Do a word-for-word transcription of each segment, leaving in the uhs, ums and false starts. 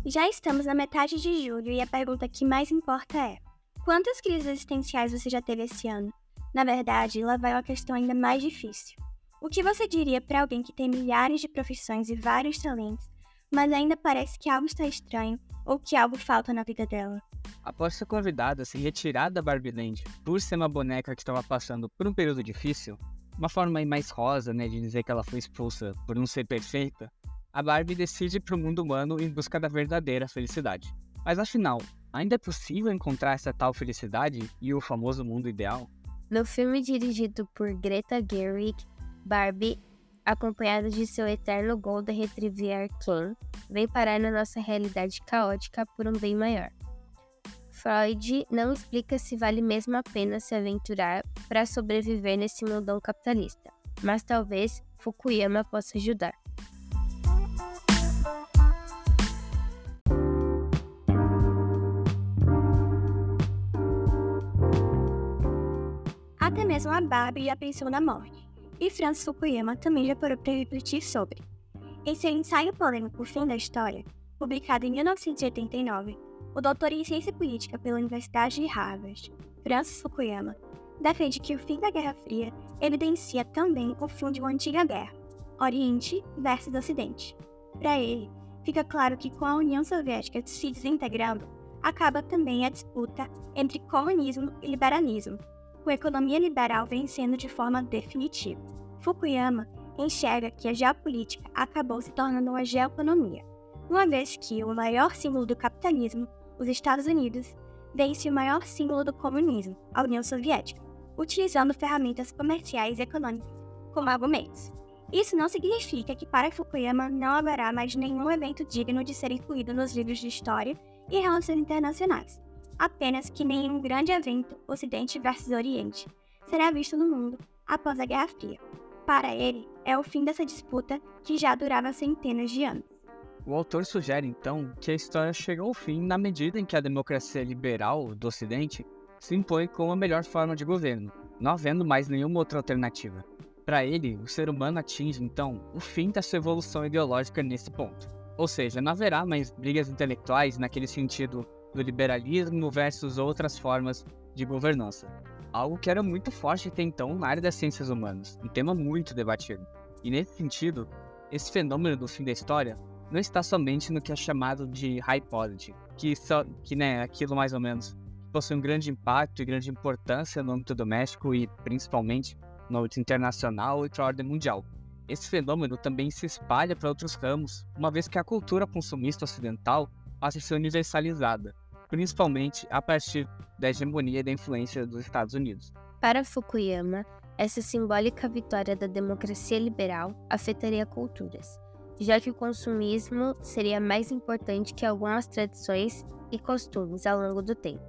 Já estamos na metade de julho e a pergunta que mais importa é: quantas crises existenciais você já teve esse ano? Na verdade, lá vai uma questão ainda mais difícil. O que você diria para alguém que tem milhares de profissões e vários talentos, mas ainda parece que algo está estranho ou que algo falta na vida dela? Após ser convidada a se retirar da Barbie Land por ser uma boneca que estava passando por um período difícil, uma forma aí mais rosa, né, de dizer que ela foi expulsa por não ser perfeita, a Barbie decide ir para o mundo humano em busca da verdadeira felicidade. Mas afinal, ainda é possível encontrar essa tal felicidade e o famoso mundo ideal? No filme dirigido por Greta Gerwig, Barbie, acompanhada de seu eterno Golden Retriever Ken, vem parar na nossa realidade caótica por um bem maior. Freud não explica se vale mesmo a pena se aventurar para sobreviver nesse mundão capitalista, mas talvez Fukuyama possa ajudar. Até mesmo a Barbie já pensou na morte, e Francis Fukuyama também já parou para refletir sobre. Em seu ensaio polêmico O Fim da História, publicado em mil novecentos e oitenta e nove, o doutor em Ciência Política pela Universidade de Harvard, Francis Fukuyama, defende que o fim da Guerra Fria evidencia também o fim de uma antiga guerra, Oriente versus Ocidente. Para ele, fica claro que com a União Soviética se desintegrando, acaba também a disputa entre comunismo e liberalismo, com a economia liberal vencendo de forma definitiva. Fukuyama enxerga que a geopolítica acabou se tornando uma geoeconomia, uma vez que o maior símbolo do capitalismo, os Estados Unidos, vence o maior símbolo do comunismo, a União Soviética, utilizando ferramentas comerciais e econômicas como argumentos. Isso não significa que para Fukuyama não haverá mais nenhum evento digno de ser incluído nos livros de história e relações internacionais, apenas que nenhum grande evento, Ocidente versus Oriente, será visto no mundo após a Guerra Fria. Para ele, é o fim dessa disputa que já durava centenas de anos. O autor sugere, então, que a história chegou ao fim na medida em que a democracia liberal do Ocidente se impõe como a melhor forma de governo, não havendo mais nenhuma outra alternativa. Para ele, o ser humano atinge, então, o fim da sua evolução ideológica nesse ponto. Ou seja, não haverá mais brigas intelectuais naquele sentido do liberalismo versus outras formas de governança. Algo que era muito forte até então na área das ciências humanas, um tema muito debatido. E nesse sentido, esse fenômeno do fim da história não está somente no que é chamado de high polity, que, só, que né, aquilo mais ou menos possui um grande impacto e grande importância no âmbito doméstico e principalmente no âmbito internacional e para a ordem mundial. Esse fenômeno também se espalha para outros ramos, uma vez que a cultura consumista ocidental passa a ser universalizada, principalmente a partir da hegemonia e da influência dos Estados Unidos. Para Fukuyama, essa simbólica vitória da democracia liberal afetaria culturas, já que o consumismo seria mais importante que algumas tradições e costumes ao longo do tempo.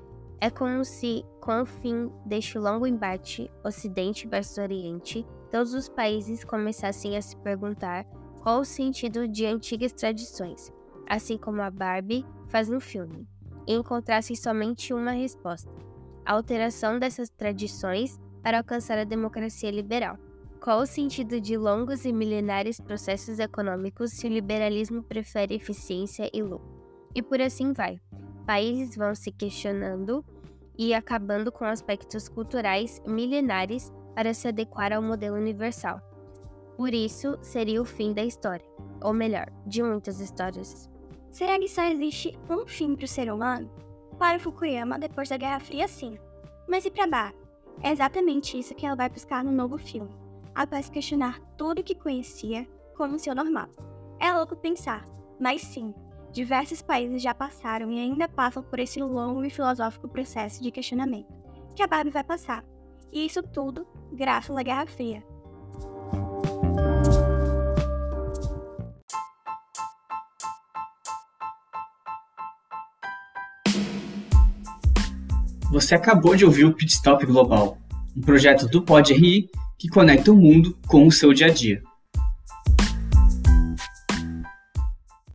É como se, com o fim deste longo embate Ocidente versus Oriente, todos os países começassem a se perguntar qual o sentido de antigas tradições, assim como a Barbie faz no filme, e encontrassem somente uma resposta: a alteração dessas tradições para alcançar a democracia liberal. Qual o sentido de longos e milenares processos econômicos se o liberalismo prefere eficiência e lucro? E por assim vai. Países vão se questionando e acabando com aspectos culturais milenares para se adequar ao modelo universal. Por isso, seria o fim da história, ou melhor, de muitas histórias. Será que só existe um fim para o ser humano? Para Fukuyama, depois da Guerra Fria, sim. Mas e para Barbie? É exatamente isso que ela vai buscar no novo filme, após questionar tudo o que conhecia como seu normal. É louco pensar, mas sim, diversos países já passaram e ainda passam por esse longo e filosófico processo de questionamento, que a Barbie vai passar. E isso tudo graças à Guerra Fria. Você acabou de ouvir o Pitstop Global, um projeto do Pod R I que conecta o mundo com o seu dia a dia.